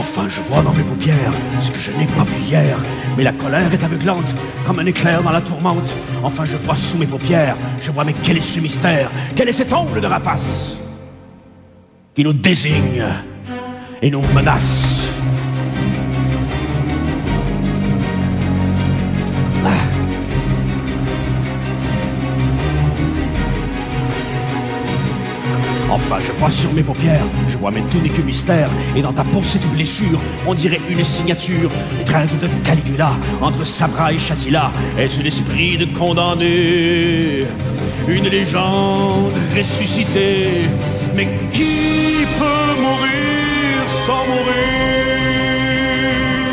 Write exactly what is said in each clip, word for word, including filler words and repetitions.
Enfin, je vois dans mes paupières ce que je n'ai pas vu hier. Mais la colère est aveuglante, comme un éclair dans la tourmente. Enfin, je vois sous mes paupières, je vois, mais quel est ce mystère? Quel est cet ongle de rapace qui nous désigne et nous menace? Enfin, je vois sur mes paupières, je vois, mais tout n'est que mystère. Et dans ta peau, cette blessure, on dirait une signature. Étreinte de Caligula, entre Sabra et Chatila. Est-ce l'esprit de condamné? Une légende ressuscitée. Mais qui peut mourir sans mourir?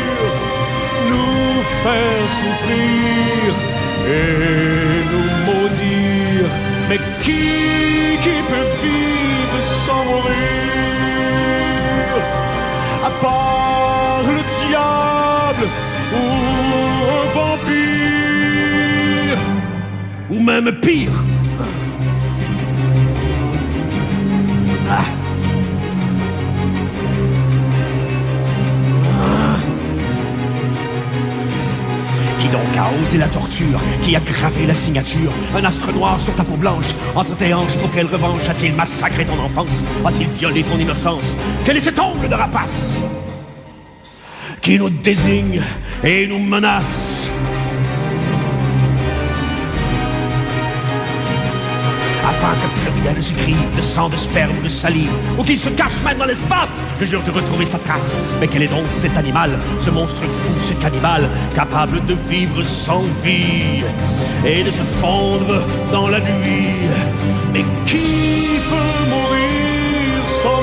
Nous faire souffrir et nous maudire. Mais qui, qui peut vivre sans mourir? À part le diable ou un vampire, ou même pire. Ah. Qui donc a osé la torture? Qui a gravé la signature? Un astre noir sur ta peau blanche, entre tes hanches, pour quelle revanche? A-t-il massacré ton enfance? A-t-il violé ton innocence? Quel est cet ongle de rapace qui nous désigne et nous menace? Afin que plus rien ne s'écrive de sang, de sperme, de salive, ou qu'il se cache même dans l'espace, je jure de retrouver sa trace. Mais quel est donc cet animal, ce monstre fou, ce cannibale, capable de vivre sans vie et de se fondre dans la nuit? Mais qui peut mourir sans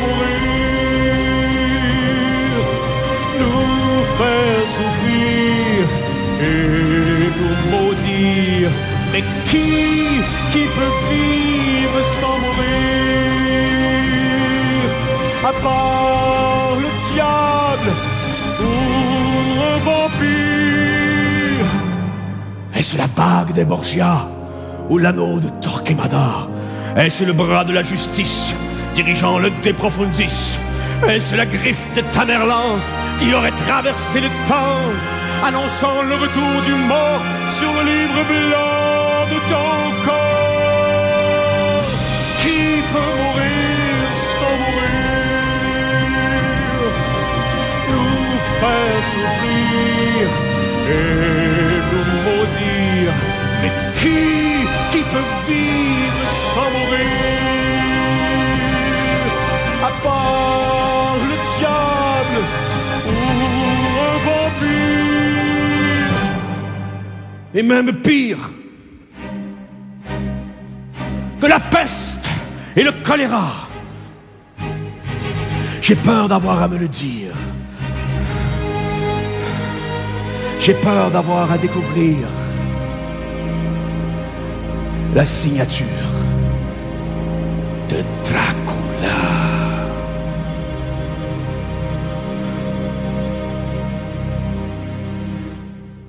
mourir? Nous faire souffrir et nous maudire. Mais qui, qui peut vivre sans mourir? À part le diable ou un vampire? Est-ce la bague des Borgia ou l'anneau de Torquemada? Est-ce le bras de la justice dirigeant le De Profundis? Est-ce la griffe de Tamerlan qui aurait traversé le temps, annonçant le retour du mort sur le livre blanc de ton corps? Qui peut mourir sans mourir? Nous faire souffrir et nous maudire. Mais qui, qui peut vivre sans mourir? À part le diable ou un vampire, et même pire que la peste et le choléra. J'ai peur d'avoir à me le dire. J'ai peur d'avoir à découvrir la signature de Dracula.